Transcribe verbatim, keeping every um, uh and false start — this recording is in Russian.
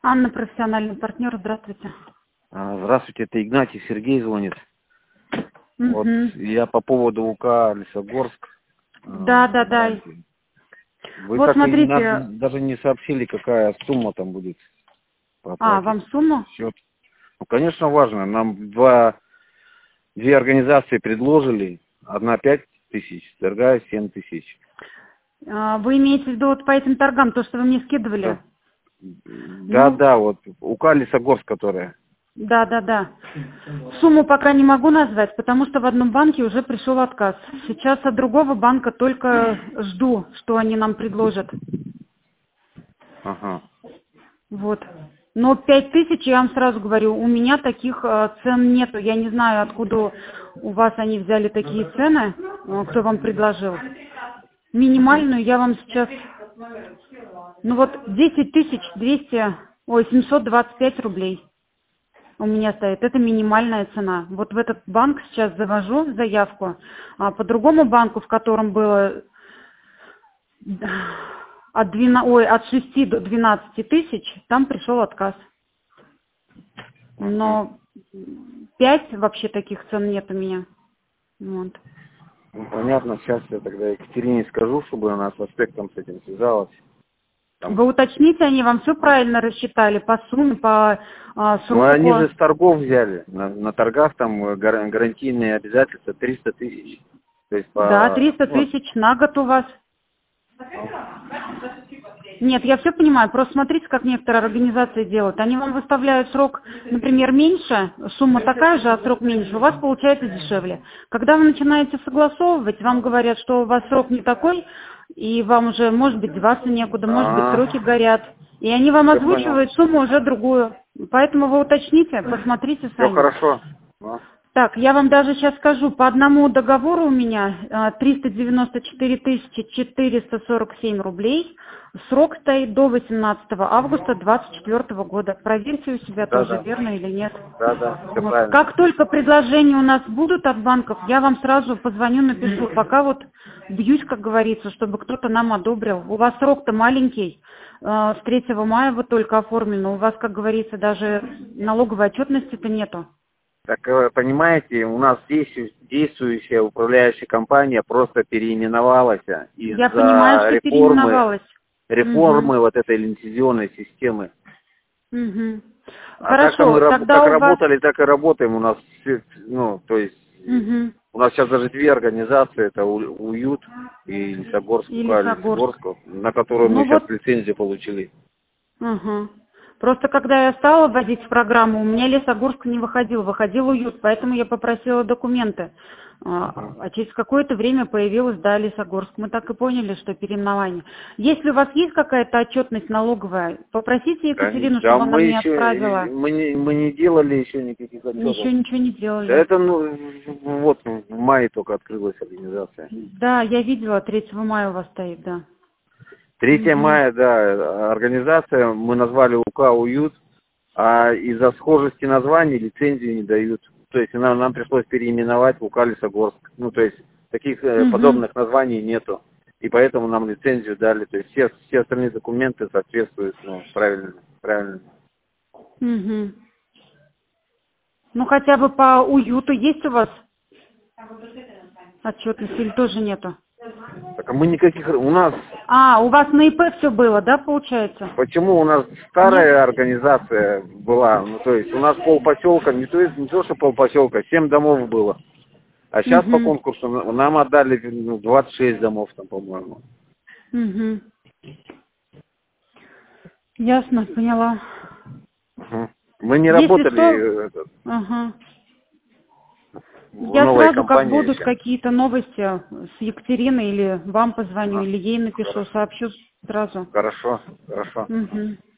Анна, профессиональный партнер. Здравствуйте. А, Здравствуйте, это Игнатий, Сергей звонит. Угу. Вот я по поводу УК Лесогорск. Да, а, да, да. банке. Вы Вот так и смотрите. на- даже не сообщили, какая сумма там будет по А, оплате. вам сумму? Счет. Ну, конечно, важно. Нам два, две организации предложили. Одна пять тысяч, другая семь тысяч. А, Вы имеете в виду вот по этим торгам, то, что вы мне скидывали? Да, да, Ну, да, вот УК Лесогорск, которая. да, да, да. Сумму пока не могу назвать, потому что в одном банке уже пришел отказ. Сейчас от другого банка только жду, что они нам предложат. Ага. Вот. Но пять тысяч, я вам сразу говорю, у меня таких э, цен нету. Я не знаю, откуда у вас они взяли такие цены, э, кто вам предложил. Минимальную я вам сейчас, ну вот десять тысяч двести, ой, семьсот двадцать пять рублей у меня стоит. Это минимальная цена. Вот в этот банк сейчас завожу заявку, а по другому банку, в котором было от, двенадцати, ой, от шести до двенадцати тысяч, там пришел отказ. Ага. Но пять вообще таких цен нет у меня. Вот. Ну, понятно, сейчас я тогда Екатерине скажу, чтобы она с аспектом с этим связалась. Там. Вы уточните, они вам все правильно рассчитали по сумме, по а, Ну, они сроку? же с торгов взяли. На, на торгах там э, гар- гарантийные обязательства триста тысяч. То есть Да, по... триста Ну, тысяч на год у вас. Нет, я все понимаю, просто смотрите, как некоторые организации делают. Они вам выставляют срок, например, меньше, сумма такая же, а срок меньше, у вас получается дешевле. Когда вы начинаете согласовывать, вам говорят, что у вас срок не такой, и вам уже, может быть, деваться некуда, может быть, а, сроки горят. И они вам я понял. озвучивают сумму уже другую. Поэтому вы уточните, посмотрите Все сами. хорошо. Ну, Так, я вам даже сейчас скажу, по одному договору у меня а, триста девяносто четыре тысячи четыреста сорок семь рублей. Срок стоит до восемнадцатого августа двадцать четвёртого года. Проверьте у себя да, тоже, да. верно или нет. Да, да, все Вот. правильно. Как только предложения у нас будут от банков, я вам сразу позвоню, напишу. Пока вот бьюсь, как говорится, чтобы кто-то нам одобрил. У вас срок-то маленький. э, С третьего мая вы только оформлены. У вас, как говорится, даже налоговой отчетности-то нету. Так, э, понимаете, у нас действу- действующая управляющая компания просто переименовалась а, Я понимаю, из-за что реформы, переименовалась. Угу. реформы вот этой лицензионной системы. Угу. А так-то мы Хорошо, раб- как тогда у вас... работали, так и работаем. У нас, все- ну, то есть, Угу. у нас сейчас даже две организации, это У- УЮТ и Лесогорск, И УК Лесогорск. Лесогорск, на которую мы Ну сейчас вот, лицензию получили. угу. Просто когда я стала вводить в программу, у меня Лесогорск не выходил, выходил Уют, поэтому я попросила документы. А Мгм. а через какое-то время появилась, да, Лесогорск. Мы так и поняли, что переименование. Если у вас есть какая-то отчетность налоговая, попросите Да, не- Екатерину, да чтобы она мы мне еще, отправила. мы не, мы не делали еще никаких отчетов. Еще ничего не Да делали. это, ну, вот, в мае только открылась организация. Да, я видела, третьего мая у вас стоит, да. третьего Угу. мая, да, организация, мы назвали УК «Уют», а из-за схожести названий лицензию не дают. То есть нам, нам пришлось переименовать в УК «Лесогорск». Ну, то есть таких э, Угу. подобных названий нету. И поэтому нам лицензию дали. То есть все, все остальные документы соответствуют, ну, правильно, правильно. Угу. Ну, хотя бы по уюту есть у вас отчетность или тоже нету? Так а мы никаких, у нас, А, у вас на ИП все было, да, получается? почему у нас Нет? старая организация была, ну, то есть у нас полпоселка, не то, не то что полпоселка, семь домов было. А сейчас по Угу. конкурсу на- нам отдали, ну, двадцать шесть домов там, по-моему. Угу. Ясно, поняла. Мгм. Мы не Если работали что, э, этот, ага. в Я новой сразу, как компании будут еще. какие-то новости с Екатериной или вам позвоню, Ага. или ей напишу, Хорошо. сообщу сразу. Хорошо, хорошо. Угу.